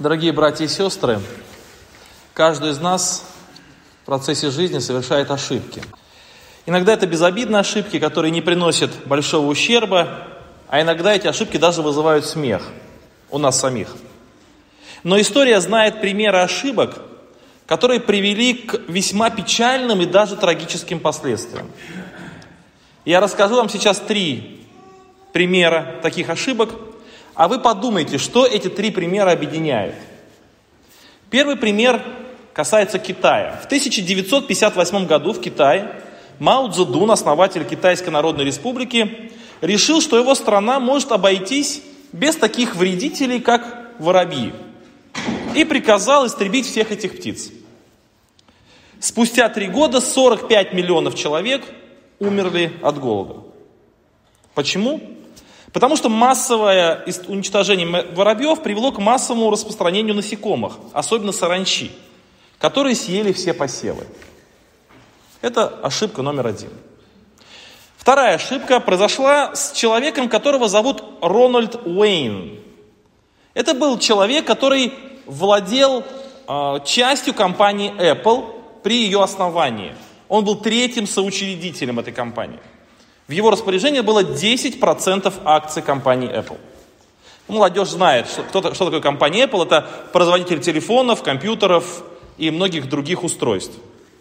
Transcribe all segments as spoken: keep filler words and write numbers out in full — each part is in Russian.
Дорогие братья и сестры, каждый из нас в процессе жизни совершает ошибки. Иногда это безобидные ошибки, которые не приносят большого ущерба, а иногда эти ошибки даже вызывают смех у нас самих. Но история знает примеры ошибок, которые привели к весьма печальным и даже трагическим последствиям. Я расскажу вам сейчас три примера таких ошибок, а вы подумайте, что эти три примера объединяют. Первый пример касается Китая. В тысяча девятьсот пятьдесят восьмом году в Китае Мао Цзэдун, основатель Китайской Народной Республики, решил, что его страна может обойтись без таких вредителей, как воробьи, и приказал истребить всех этих птиц. Спустя три года сорок пять миллионов человек умерли от голода. Почему? Потому что массовое уничтожение воробьев привело к массовому распространению насекомых, особенно саранчи, которые съели все посевы. Это ошибка номер один. Вторая ошибка произошла с человеком, которого зовут Рональд Уэйн. Это был человек, который владел э, частью компании Apple при ее основании. Он был третьим соучредителем этой компании. В его распоряжении было десять процентов акций компании Apple. Молодежь знает, что, кто, что такое компания Apple. Это производитель телефонов, компьютеров и многих других устройств.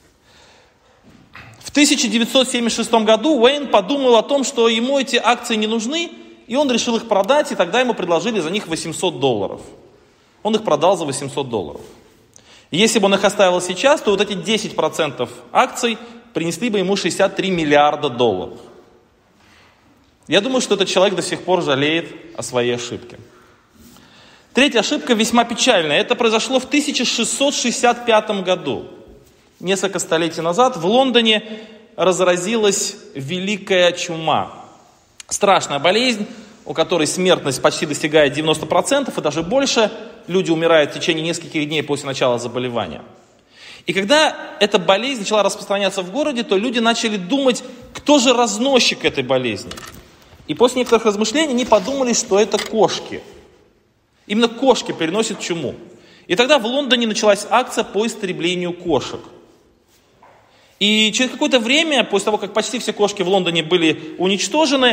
В тысяча девятьсот семьдесят шестом году Уэйн подумал о том, что ему эти акции не нужны, и он решил их продать, и тогда ему предложили за них восемьсот долларов. Он их продал за восемьсот долларов. Если бы он их оставил сейчас, то вот эти десять процентов акций принесли бы ему шестьдесят три миллиарда долларов. Я думаю, что этот человек до сих пор жалеет о своей ошибке. Третья ошибка весьма печальная. Это произошло в тысяча шестьсот шестьдесят пятом году. Несколько столетий назад в Лондоне разразилась Великая чума. Страшная болезнь, у которой смертность почти достигает девяносто процентов и даже больше. Люди умирают в течение нескольких дней после начала заболевания. И когда эта болезнь начала распространяться в городе, то люди начали думать, кто же разносчик этой болезни. И после некоторых размышлений они подумали, что это кошки. Именно кошки переносят чуму. И тогда в Лондоне началась акция по истреблению кошек. И через какое-то время, после того, как почти все кошки в Лондоне были уничтожены,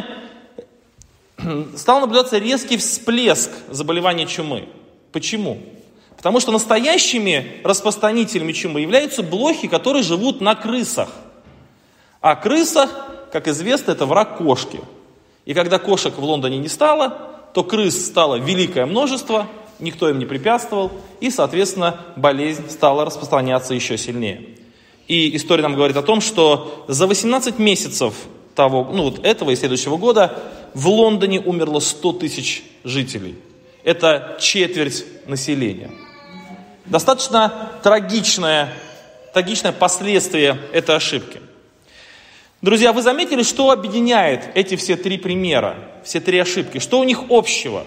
стал наблюдаться резкий всплеск заболевания чумы. Почему? Потому что настоящими распространителями чумы являются блохи, которые живут на крысах. А крыса, как известно, это враг кошки. И когда кошек в Лондоне не стало, то крыс стало великое множество, никто им не препятствовал, и, соответственно, болезнь стала распространяться еще сильнее. И история нам говорит о том, что за восемнадцать месяцев того, ну, вот этого и следующего года в Лондоне умерло сто тысяч жителей. Это четверть населения. Достаточно трагичное, трагичное последствие этой ошибки. Друзья, вы заметили, что объединяет эти все три примера, все три ошибки? Что у них общего?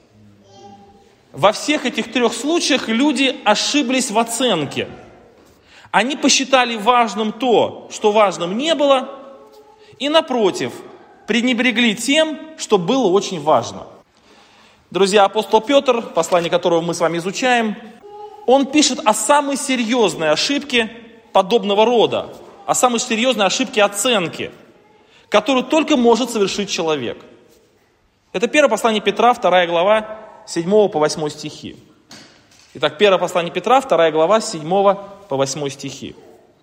Во всех этих трех случаях люди ошиблись в оценке. Они посчитали важным то, что важным не было, и, напротив, пренебрегли тем, что было очень важно. Друзья, апостол Петр, послание которого мы с вами изучаем, он пишет о самой серьезной ошибке подобного рода, о самой серьезной ошибке оценки, которую только может совершить человек. Это первое послание Петра, вторая глава, с седьмого по восьмой стихи. Итак, первое послание Петра, вторая глава, с седьмого по восьмой стихи.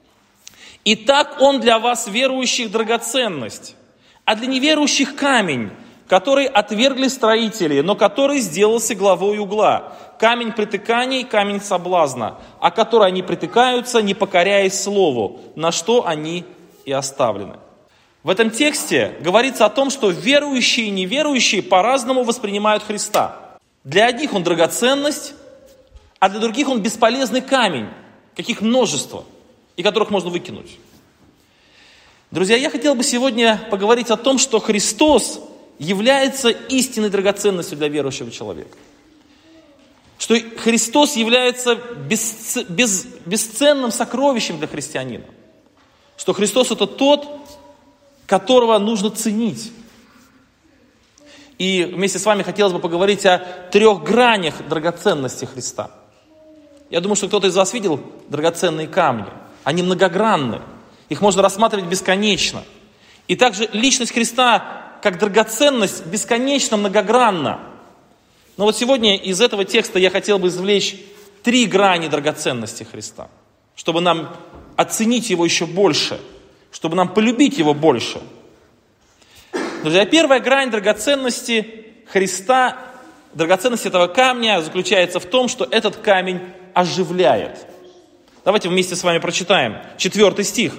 «Итак, он для вас, верующих, драгоценность, а для неверующих камень, который отвергли строители, но который сделался главой угла, камень притыканий, камень соблазна, о который они притыкаются, не покоряясь слову, на что они и оставлены». В этом тексте говорится о том, что верующие и неверующие по-разному воспринимают Христа. Для одних он драгоценность, а для других он бесполезный камень, каких множество, и которых можно выкинуть. Друзья, я хотел бы сегодня поговорить о том, что Христос является истинной драгоценностью для верующего человека. Что Христос является бесц... без... бесценным сокровищем для христианина. Что Христос это тот, которого нужно ценить. И вместе с вами хотелось бы поговорить о трех гранях драгоценности Христа. Я думаю, что кто-то из вас видел драгоценные камни. Они многогранны. Их можно рассматривать бесконечно. И также личность Христа, как драгоценность, бесконечно многогранна. Но вот сегодня из этого текста я хотел бы извлечь три грани драгоценности Христа, чтобы нам оценить Его еще больше, чтобы нам полюбить Его больше. Друзья, первая грань драгоценности Христа, драгоценность этого камня заключается в том, что этот камень оживляет. Давайте вместе с вами прочитаем четвертый стих.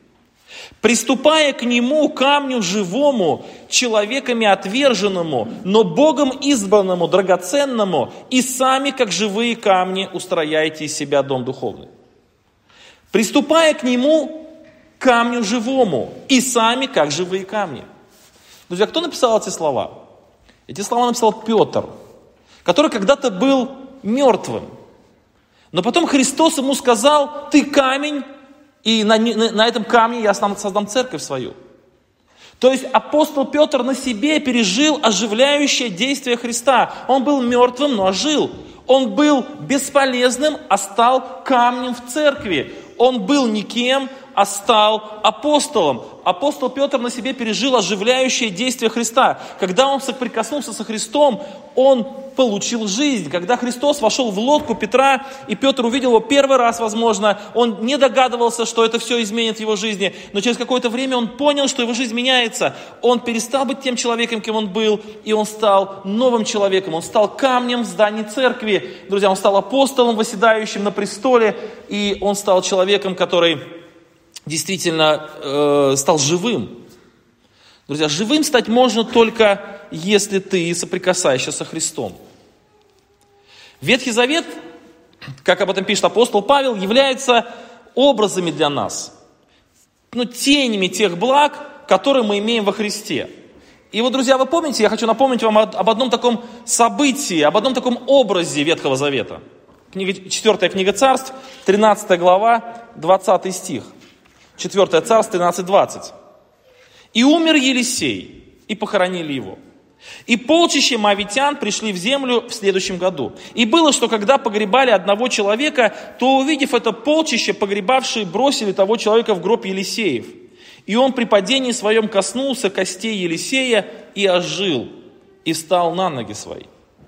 «Приступая к нему, камню живому, человеками отверженному, но Богом избранному, драгоценному, и сами, как живые камни, устрояете из себя дом духовный». «Приступая к нему, камню живому, и сами, как живые камни». Друзья, кто написал эти слова? Эти слова написал Петр, который когда-то был мертвым. Но потом Христос ему сказал: «Ты камень, и на, на, на этом камне я создам церковь свою». То есть апостол Петр на себе пережил оживляющее действие Христа. Он был мертвым, но ожил. Он был бесполезным, а стал камнем в церкви. Он был никем, а стал апостолом. Апостол Петр на себе пережил оживляющее действие Христа. Когда он соприкоснулся со Христом, он получил жизнь. Когда Христос вошел в лодку Петра, и Петр увидел его первый раз, возможно, он не догадывался, что это все изменит в его жизни, но через какое-то время он понял, что его жизнь меняется. Он перестал быть тем человеком, кем он был, и он стал новым человеком. Он стал камнем в здании церкви. Друзья, он стал апостолом, восседающим на престоле, и он стал человеком, который действительно э, стал живым. Друзья, живым стать можно только, если ты соприкасаешься со Христом. Ветхий Завет, как об этом пишет апостол Павел, является образами для нас, ну, тенями тех благ, которые мы имеем во Христе. И вот, друзья, вы помните, я хочу напомнить вам об одном таком событии, об одном таком образе Ветхого Завета. Книга, четвертая книга Царств, тринадцатая глава, двадцатый стих. четвертое Царств, тринадцать двадцать. «И умер Елисей, и похоронили его. И полчища моавитян пришли в землю в следующем году. И было, что когда погребали одного человека, то, увидев это полчище, погребавшие бросили того человека в гроб Елисеев. И он при падении своем коснулся костей Елисея и ожил, и встал на ноги свои».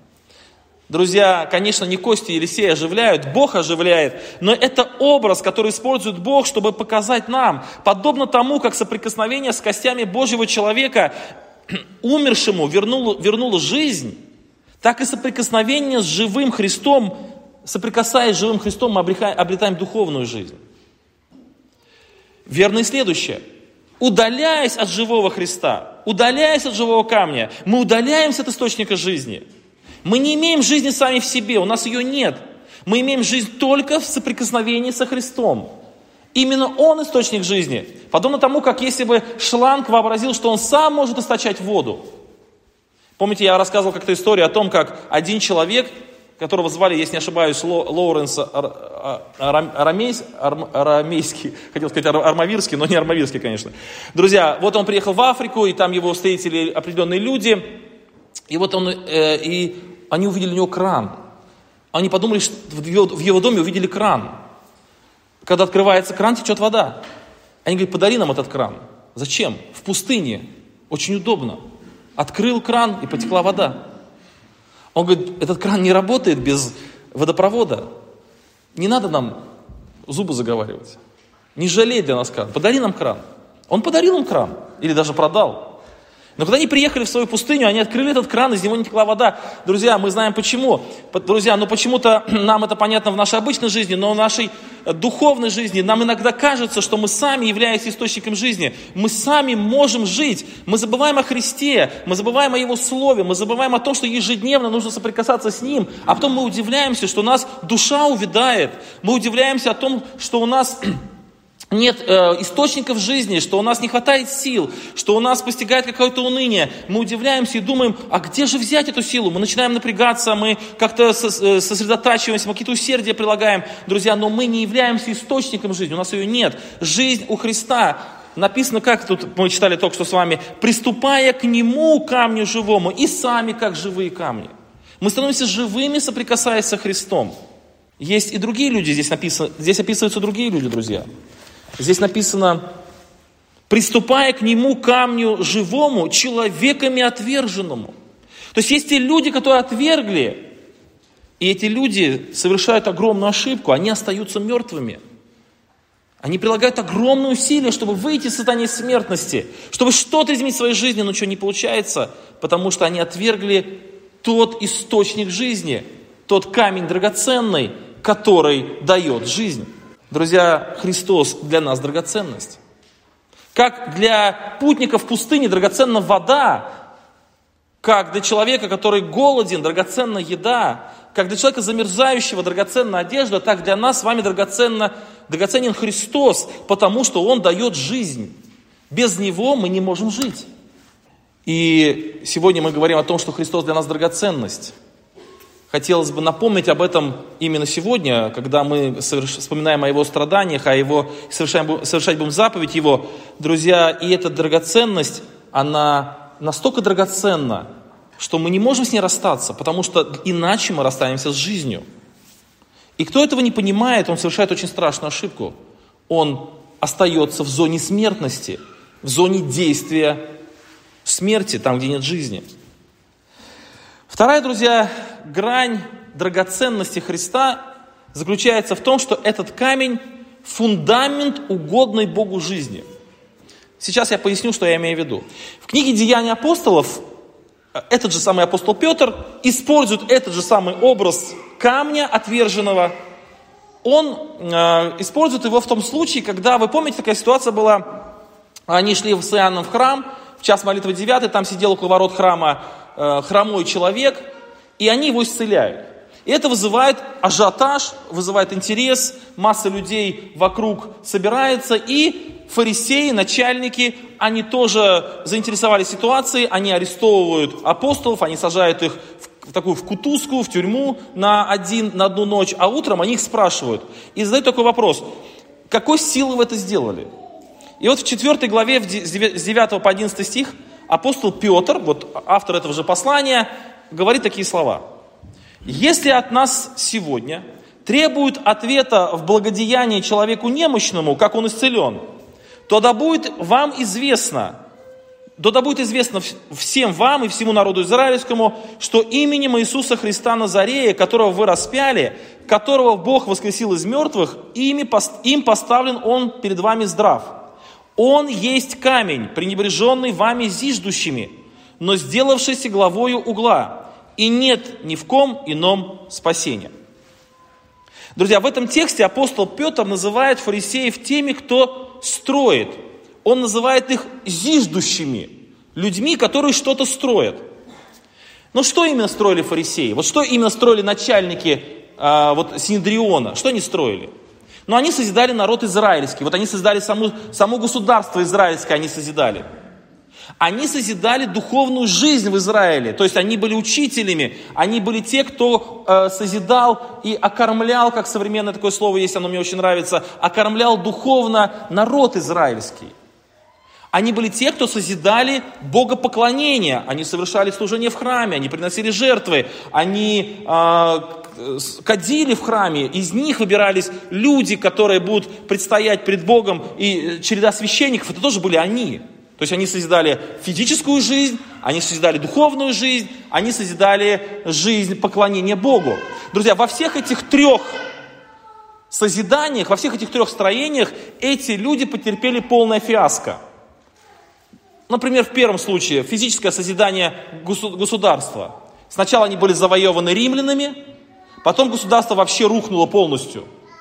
Друзья, конечно, не кости Елисея оживляют, Бог оживляет, но это образ, который использует Бог, чтобы показать нам, подобно тому, как соприкосновение с костями Божьего человека умершему вернуло, вернуло жизнь, так и соприкосновение с живым Христом, соприкасаясь с живым Христом, мы обретаем духовную жизнь. Верно и следующее. Удаляясь от живого Христа, удаляясь от живого камня, мы удаляемся от источника жизни. Мы не имеем жизни сами в себе, у нас ее нет. Мы имеем жизнь только в соприкосновении со Христом. Именно Он источник жизни. Подобно тому, как если бы шланг вообразил, что он сам может источать воду. Помните, я рассказывал как-то историю о том, как один человек, которого звали, если не ошибаюсь, Лоуренс Арамейский, хотел сказать Армавирский, но не Армавирский, конечно. Друзья, вот он приехал в Африку, и там его встретили определенные люди, и вот он, э, и они увидели у него кран. Они подумали, что в его, в его доме увидели кран. Когда открывается кран, течет вода. Они говорят: подари нам этот кран. Зачем? В пустыне. Очень удобно. Открыл кран, и потекла вода. Он говорит: этот кран не работает без водопровода. Не надо нам зубы заговаривать. Не жалей для нас кран. Подари нам кран. Он подарил им кран. Или даже продал. Но когда они приехали в свою пустыню, они открыли этот кран, из него не текла вода. Друзья, мы знаем почему. Друзья, ну почему-то нам это понятно в нашей обычной жизни, но в нашей духовной жизни нам иногда кажется, что мы сами являемся источником жизни. Мы сами можем жить. Мы забываем о Христе, мы забываем о Его Слове, мы забываем о том, что ежедневно нужно соприкасаться с Ним. А потом мы удивляемся, что у нас душа увядает. Мы удивляемся о том, что у нас нет э, источников жизни, что у нас не хватает сил, что у нас постигает какое-то уныние. Мы удивляемся и думаем: а где же взять эту силу? Мы начинаем напрягаться, мы как-то сосредотачиваемся, мы какие-то усердия прилагаем. Друзья, но мы не являемся источником жизни, у нас ее нет. Жизнь у Христа написано, как тут мы читали только что с вами, приступая к нему, камню живому, и сами как живые камни. Мы становимся живыми, соприкасаясь со Христом. Есть и другие люди, здесь написано, здесь описываются другие люди, друзья. Здесь написано, приступая к нему, камню живому, человеками отверженному. То есть есть те люди, которые отвергли, и эти люди совершают огромную ошибку, они остаются мертвыми. Они прилагают огромные усилия, чтобы выйти из состояния смертности, чтобы что-то изменить в своей жизни, но ничего не получается, потому что они отвергли тот источник жизни, тот камень драгоценный, который дает жизнь. Друзья, Христос для нас драгоценность. Как для путника в пустыне драгоценна вода, как для человека, который голоден, драгоценна еда, как для человека замерзающего драгоценна одежда, так для нас с вами драгоценно, драгоценен Христос, потому что Он дает жизнь. Без Него мы не можем жить. И сегодня мы говорим о том, что Христос для нас драгоценность. Хотелось бы напомнить об этом именно сегодня, когда мы соверш... вспоминаем о Его страданиях, о Его совершаем... совершать будем заповедь Его. Друзья, и эта драгоценность, она настолько драгоценна, что мы не можем с ней расстаться, потому что иначе мы расстанемся с жизнью. И кто этого не понимает, он совершает очень страшную ошибку. Он остается в зоне смертности, в зоне действия смерти, там, где нет жизни. Вторая, друзья, грань драгоценности Христа заключается в том, что этот камень – фундамент угодной Богу жизни. Сейчас я поясню, что я имею в виду. В книге «Деяния апостолов» этот же самый апостол Петр использует этот же самый образ камня отверженного. Он э, использует его в том случае, когда, вы помните, такая ситуация была, они шли с Иоанном в храм, в час молитвы девятый, там сидел около ворот храма э, хромой человек, и они его исцеляют. И это вызывает ажиотаж, вызывает интерес, масса людей вокруг собирается, и фарисеи, начальники, они тоже заинтересовались ситуацией, они арестовывают апостолов, они сажают их в, в такую в кутузку, в тюрьму на, один, на одну ночь, а утром они их спрашивают. И задают такой вопрос: какой силы вы это сделали? И вот в четвёртой главе, с девятого по одиннадцатый стих, апостол Петр, вот автор этого же послания, говорит такие слова. «Если от нас сегодня требуют ответа в благодеянии человеку немощному, как он исцелен, то да будет вам известно, то да будет известно всем вам и всему народу израильскому, что именем Иисуса Христа Назарея, которого вы распяли, которого Бог воскресил из мертвых, ими, им поставлен Он перед вами здрав. Он есть камень, пренебреженный вами зиждущими, но сделавшийся главою угла, и нет ни в ком ином спасения». Друзья, в этом тексте апостол Петр называет фарисеев теми, кто строит. Он называет их зиждущими, людьми, которые что-то строят. Но что именно строили фарисеи? Вот что именно строили начальники а, вот, Синедриона? Что они строили? Ну, они созидали народ израильский. Вот они созидали саму, само государство израильское, они созидали. Они созидали духовную жизнь в Израиле, то есть они были учителями, они были те, кто э, созидал и окормлял, как современное такое слово есть, оно мне очень нравится, окормлял духовно народ израильский. Они были те, кто созидали богопоклонение, они совершали служение в храме, они приносили жертвы, они э, кадили в храме, из них выбирались люди, которые будут предстоять пред Богом, и череда священников, это тоже были они. То есть они созидали физическую жизнь, они созидали духовную жизнь, они созидали жизнь поклонения Богу. Друзья, во всех этих трех созиданиях, во всех этих трех строениях эти люди потерпели полное фиаско. Например, в первом случае физическое созидание государства. Сначала они были завоеваны римлянами, потом государство вообще рухнуло полностью.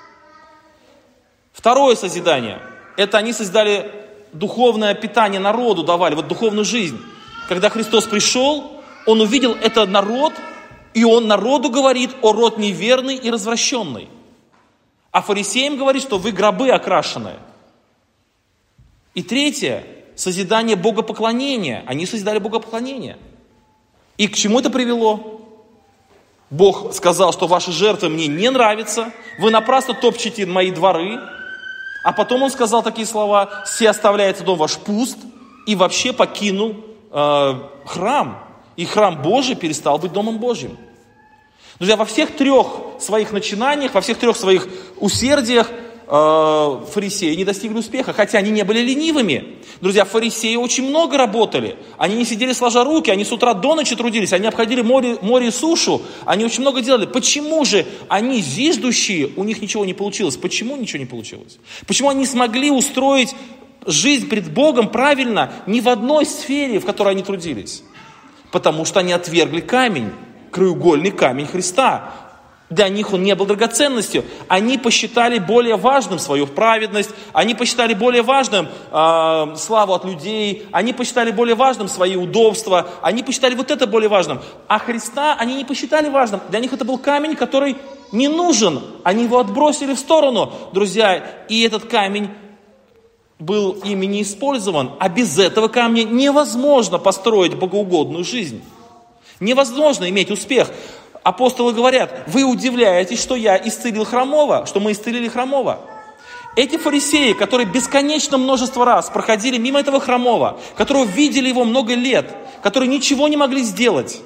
Второе созидание, это они созидали духовное питание народу, давали, вот духовную жизнь. Когда Христос пришел, Он увидел этот народ, и Он народу говорит: о род неверный и развращенный. А фарисеям говорит, что вы гробы окрашенные. И третье, созидание богопоклонения. Они созидали богопоклонение. И к чему это привело? Бог сказал, что ваши жертвы мне не нравятся, вы напрасно топчете мои дворы. А потом он сказал такие слова: «Се оставляется дом ваш пуст», и вообще покинул э, храм. И храм Божий перестал быть домом Божьим. Друзья, во всех трех своих начинаниях, во всех трех своих усердиях э, фарисеи не достигли успеха, хотя они не были ленивыми. Друзья, фарисеи очень много работали. Они не сидели сложа руки, они с утра до ночи трудились, они обходили море, море и сушу, они очень много делали. Почему же они, зиждущие, у них ничего не получилось? Почему ничего не получилось? Почему они не смогли устроить жизнь пред Богом правильно ни в одной сфере, в которой они трудились? Потому что они отвергли камень, краеугольный камень Христа. Для них он не был драгоценностью. Они посчитали более важным свою праведность, они посчитали более важным э, славу от людей, они посчитали более важным свои удобства, они посчитали вот это более важным. А Христа они не посчитали важным. Для них это был камень, который не нужен. Они его отбросили в сторону, друзья. И этот камень был ими не использован. А без этого камня невозможно построить богоугодную жизнь. Невозможно иметь успех. Апостолы говорят: вы удивляетесь, что я исцелил хромого, что мы исцелили хромого. Эти фарисеи, которые бесконечно множество раз проходили мимо этого хромого, которого видели его много лет, которые ничего не могли сделать,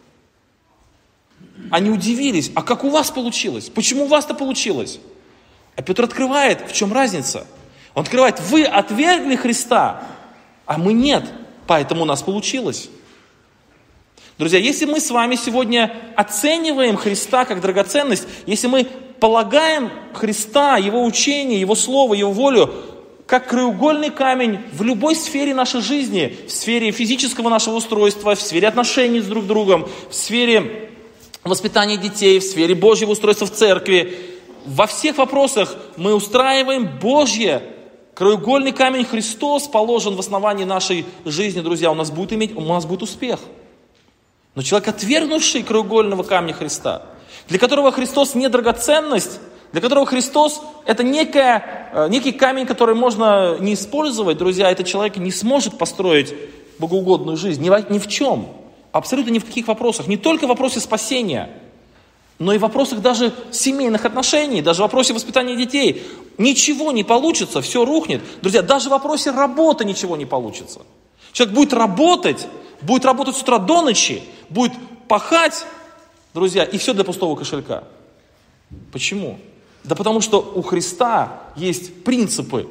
они удивились: а как у вас получилось? Почему у вас-то получилось? А Петр открывает, в чем разница. Он открывает: вы отвергли Христа, а мы нет, поэтому у нас получилось. Друзья, если мы с вами сегодня оцениваем Христа как драгоценность, если мы полагаем Христа, Его учение, Его Слово, Его волю, как краеугольный камень в любой сфере нашей жизни, в сфере физического нашего устройства, в сфере отношений с друг другом, в сфере воспитания детей, в сфере Божьего устройства в церкви, во всех вопросах мы устраиваем Божье. Краеугольный камень Христос положен в основании нашей жизни, друзья, у нас будет иметь, у нас будет успех. Но человек, отвергнувший краеугольного камня Христа, для которого Христос не драгоценность, для которого Христос это некая, некий камень, который можно не использовать, друзья, этот человек не сможет построить богоугодную жизнь ни в, ни в чем, абсолютно ни в каких вопросах, не только в вопросе спасения, но и в вопросах даже семейных отношений, даже в вопросе воспитания детей. Ничего не получится, все рухнет. Друзья, даже в вопросе работы ничего не получится. Человек будет работать, будет работать с утра до ночи, будет пахать, друзья, и все для пустого кошелька. Почему? Да потому что у Христа есть принципы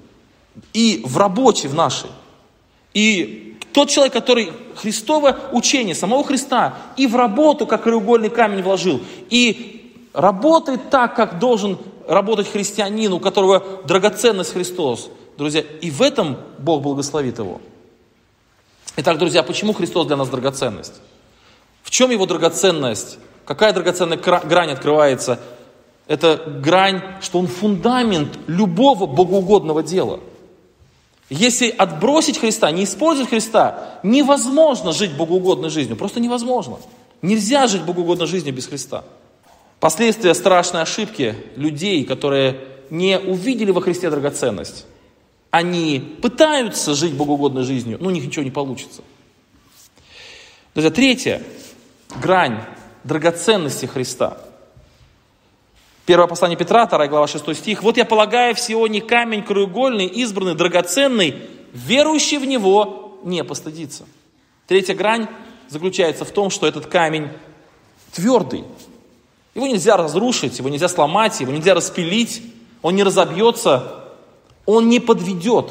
и в работе в нашей. И тот человек, который Христово учение самого Христа и в работу, как краеугольный камень вложил, и работает так, как должен работать христианин, у которого драгоценность Христос, друзья, и в этом Бог благословит его. Итак, друзья, почему Христос для нас драгоценность? В чем Его драгоценность? Какая драгоценная грань открывается? Это грань, что Он фундамент любого богоугодного дела. Если отбросить Христа, не использовать Христа, невозможно жить богоугодной жизнью. Просто невозможно. Нельзя жить богоугодной жизнью без Христа. Последствия страшной ошибки людей, которые не увидели во Христе драгоценность. Они пытаются жить богоугодной жизнью, но у них ничего не получится. Друзья, третья грань драгоценности Христа. Первое послание Петра, вторая глава, шестой стих. «Вот я полагаю в Сионе камень краеугольный, избранный, драгоценный, верующий в него не постыдится». Третья грань заключается в том, что этот камень твердый. Его нельзя разрушить, его нельзя сломать, его нельзя распилить, он не разобьется, он не подведет.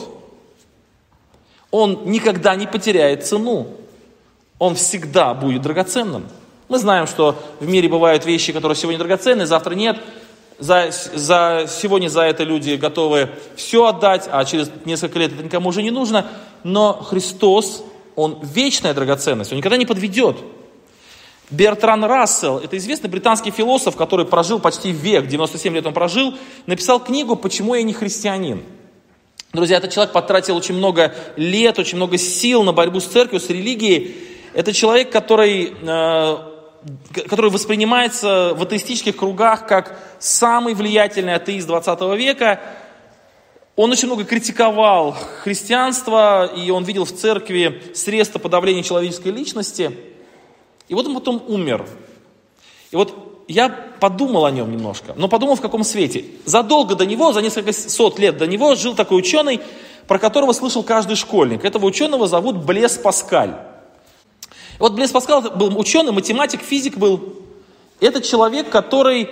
Он никогда не потеряет цену. Он всегда будет драгоценным. Мы знаем, что в мире бывают вещи, которые сегодня драгоценны, завтра нет. За, за, сегодня за это люди готовы все отдать, а через несколько лет это никому уже не нужно. Но Христос, Он вечная драгоценность, Он никогда не подведет. Бертран Рассел, это известный британский философ, который прожил почти век, девяносто семь лет он прожил, написал книгу «Почему я не христианин?». Друзья, этот человек потратил очень много лет, очень много сил на борьбу с церковью, с религией. Это человек, который, э, который воспринимается в атеистических кругах как самый влиятельный атеист двадцатого века. Он очень много критиковал христианство, и он видел в церкви средства подавления человеческой личности. И вот он потом умер. И вот я подумал о нем немножко, но подумал в каком свете. Задолго до него, за несколько сот лет до него, жил такой ученый, про которого слышал каждый школьник. Этого ученого зовут Блес Паскаль. И вот Блес Паскаль был ученый, математик, физик был. Это человек, который,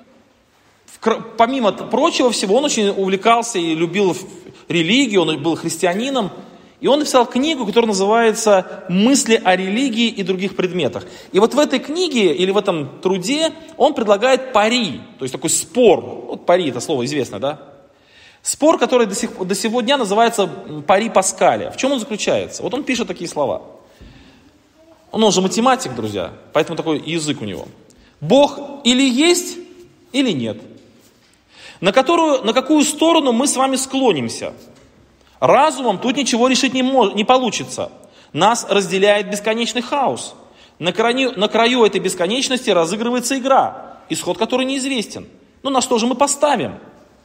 помимо прочего всего, он очень увлекался и любил религию, он был христианином. И он написал книгу, которая называется «Мысли о религии и других предметах». И вот в этой книге или в этом труде он предлагает пари, то есть такой спор. Вот пари, это слово известно, да? Спор, который до, сих, до сего дня называется пари Паскаля. В чем он заключается? Вот он пишет такие слова. Он, он же математик, друзья, поэтому такой язык у него. Бог или есть, или нет. На, которую, на какую сторону мы с вами склонимся? Разумом тут ничего решить не, мож, не получится. Нас разделяет бесконечный хаос. На краю, на краю этой бесконечности разыгрывается игра, исход которой неизвестен. Ну на что же мы поставим?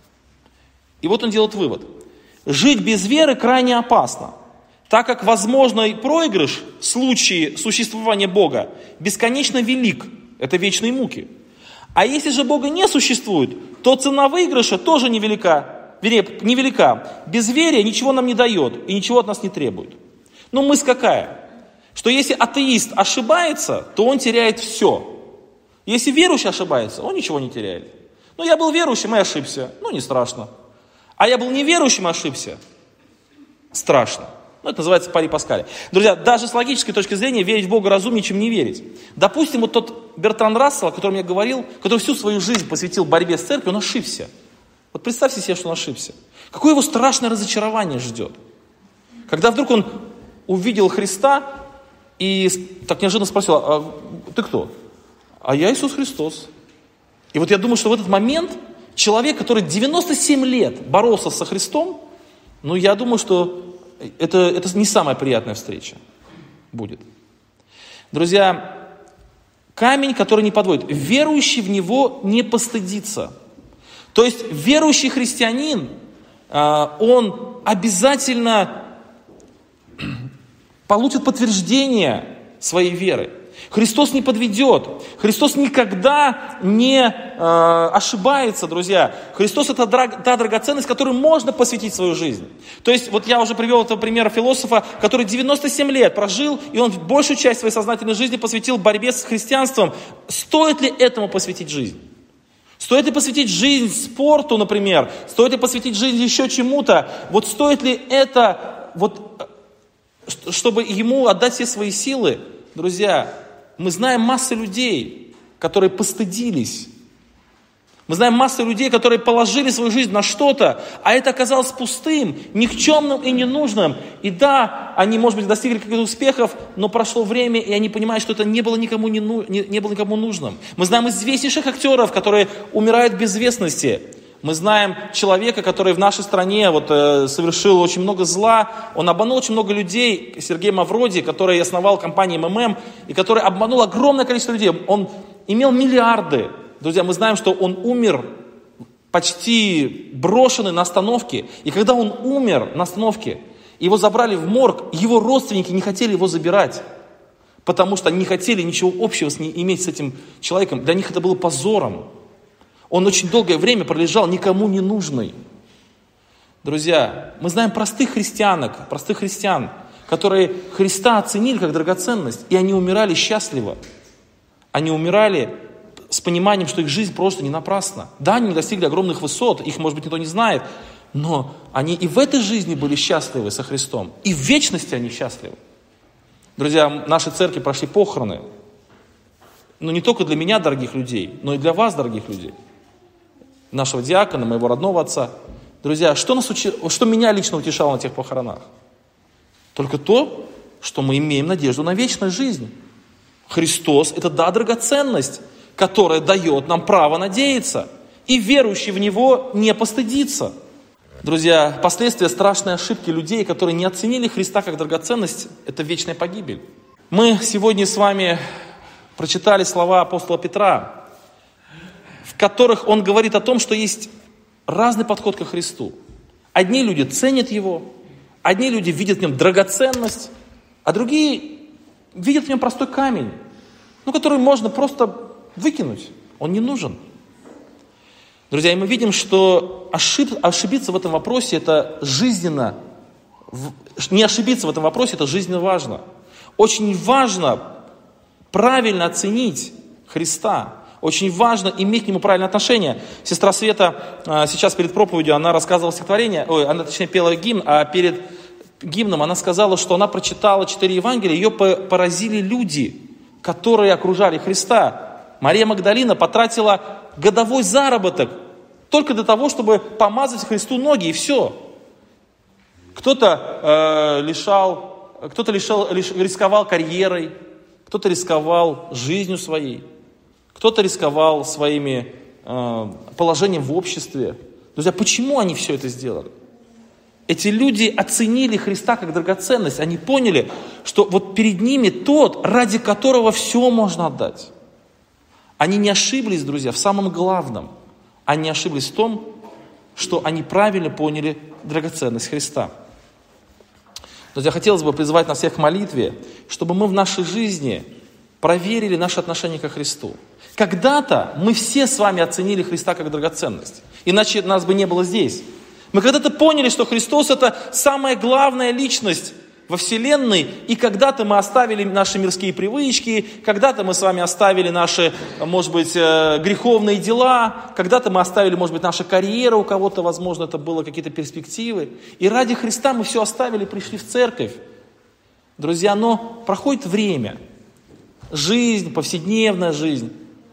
И вот он делает вывод. Жить без веры крайне опасно, так как возможный проигрыш в случае существования Бога бесконечно велик. Это вечные муки. А если же Бога не существует, то цена выигрыша тоже невелика. Вернее, невелика. Безверие ничего нам не дает и ничего от нас не требует. Но мысль какая? Что если атеист ошибается, то он теряет все. Если верующий ошибается, он ничего не теряет. Ну, я был верующим и ошибся. Ну, не страшно. А я был неверующим и ошибся. Страшно. Ну, это называется пари Паскаля. Друзья, даже с логической точки зрения верить в Бога разумнее, чем не верить. Допустим, вот тот Бертран Рассел, о котором я говорил, который всю свою жизнь посвятил борьбе с церковью, он ошибся. Вот представьте себе, что он ошибся. Какое его страшное разочарование ждет. Когда вдруг он увидел Христа и так неожиданно спросил: а ты кто? А я Иисус Христос. И вот я думаю, что в этот момент человек, который девяносто семь лет боролся со Христом, ну я думаю, что это, это не самая приятная встреча будет. Друзья, камень, который не подводит, верующий в него не постыдится. То есть верующий христианин, он обязательно получит подтверждение своей веры. Христос не подведет. Христос никогда не э, ошибается, друзья. Христос — это драг, та драгоценность, которой можно посвятить свою жизнь. То есть, вот я уже привел этого примера философа, который девяносто семь лет прожил, и он большую часть своей сознательной жизни посвятил борьбе с христианством. Стоит ли этому посвятить жизнь? Стоит ли посвятить жизнь спорту, например? Стоит ли посвятить жизнь еще чему-то? Вот стоит ли это, вот, чтобы ему отдать все свои силы? Друзья, мы знаем массу людей, которые постыдились. Мы знаем массу людей, которые положили свою жизнь на что-то, а это оказалось пустым, никчемным и ненужным. И да, они, может быть, достигли каких-то успехов, но прошло время, и они понимают, что это не было никому, не, не, не было никому нужным. Мы знаем известнейших актеров, которые умирают в безвестности. Мы знаем человека, который в нашей стране вот, э, совершил очень много зла. Он обманул очень много людей. Сергей Мавроди, который основал компанию эм эм эм, и который обманул огромное количество людей. Он имел миллиарды. Друзья, мы знаем, что он умер почти брошенный на остановке. И когда он умер на остановке, его забрали в морг, его родственники не хотели его забирать, потому что не хотели ничего общего с ним иметь с этим человеком. Для них это было позором. Он очень долгое время пролежал никому не нужный. Друзья, мы знаем простых христианок, простых христиан, которые Христа оценили как драгоценность, и они умирали счастливо. Они умирали с пониманием, что их жизнь просто не напрасна. Да, они не достигли огромных высот, их, может быть, никто не знает, но они и в этой жизни были счастливы со Христом, и в вечности они счастливы. Друзья, в нашей церкви прошли похороны, но не только для меня, дорогих людей, но и для вас, дорогих людей. Нашего диакона, моего родного отца. Друзья, что, нас учи... что меня лично утешало на тех похоронах? Только то, что мы имеем надежду на вечную жизнь. Христос – это, да, драгоценность, которая дает нам право надеяться. И верующий в Него не постыдится. Друзья, последствия страшной ошибки людей, которые не оценили Христа как драгоценность, это вечная погибель. Мы сегодня с вами прочитали слова апостола Петра, в которых он говорит о том, что есть разный подход ко Христу. Одни люди ценят Его, одни люди видят в Нем драгоценность, а другие видят в Нем простой камень, ну, который можно просто выкинуть. Он не нужен. Друзья, и мы видим, что ошиб, ошибиться в этом вопросе, это жизненно, не ошибиться в этом вопросе, это жизненно важно. Очень важно правильно оценить Христа. Очень важно иметь к Нему правильное отношение. Сестра Света сейчас перед проповедью, она рассказывала стихотворение, ой, она точнее пела гимн, а перед гимном она сказала, что она прочитала четыре Евангелия, ее поразили люди, которые окружали Христа. Мария Магдалина потратила годовой заработок только для того, чтобы помазать Христу ноги, и все. Кто-то э, лишал, кто-то лишал, лиш, рисковал карьерой, кто-то рисковал жизнью своей, кто-то рисковал своими э, положением в обществе. Друзья, почему они все это сделали? Эти люди оценили Христа как драгоценность. Они поняли, что вот перед ними тот, ради которого все можно отдать. Они не ошиблись, друзья, в самом главном. Они ошиблись в том, что они правильно поняли драгоценность Христа. Друзья, хотелось бы призвать нас всех к молитве, чтобы мы в нашей жизни проверили наше отношение ко Христу. Когда-то мы все с вами оценили Христа как драгоценность. Иначе нас бы не было здесь. Мы когда-то поняли, что Христос это самая главная личность во Вселенной, и когда-то мы оставили наши мирские привычки, когда-то мы с вами оставили наши, может быть, греховные дела, когда-то мы оставили, может быть, наша карьера, у кого-то, возможно, это было какие-то перспективы. И ради Христа мы все оставили, пришли в церковь. Друзья, но проходит время, жизнь, повседневная жизнь,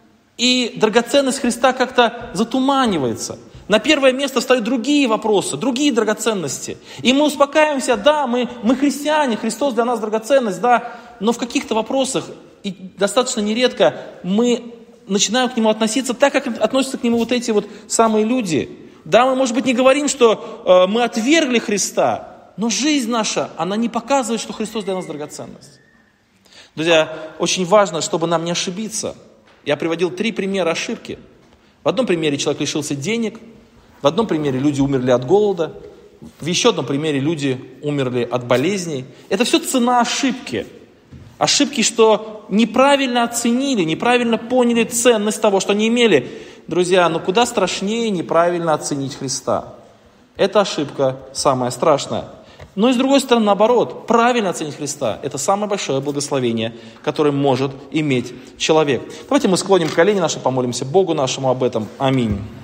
и драгоценность Христа как-то затуманивается. На первое место встают другие вопросы, другие драгоценности. И мы успокаиваемся, да, мы, мы христиане, Христос для нас драгоценность, да, но в каких-то вопросах, и достаточно нередко, мы начинаем к Нему относиться так, как относятся к Нему вот эти вот самые люди. Да, мы, может быть, не говорим, что э, мы отвергли Христа, но жизнь наша, она не показывает, что Христос для нас драгоценность. Друзья, очень важно, чтобы нам не ошибиться. Я приводил три примера ошибки. В одном примере человек лишился денег, в одном примере люди умерли от голода, в еще одном примере люди умерли от болезней. Это все цена ошибки. Ошибки, что неправильно оценили, неправильно поняли ценность того, что они имели. Друзья, но куда страшнее неправильно оценить Христа. Это ошибка самая страшная. Но и с другой стороны, наоборот, правильно оценить Христа – это самое большое благословение, которое может иметь человек. Давайте мы склоним колени наши, помолимся Богу нашему об этом. Аминь.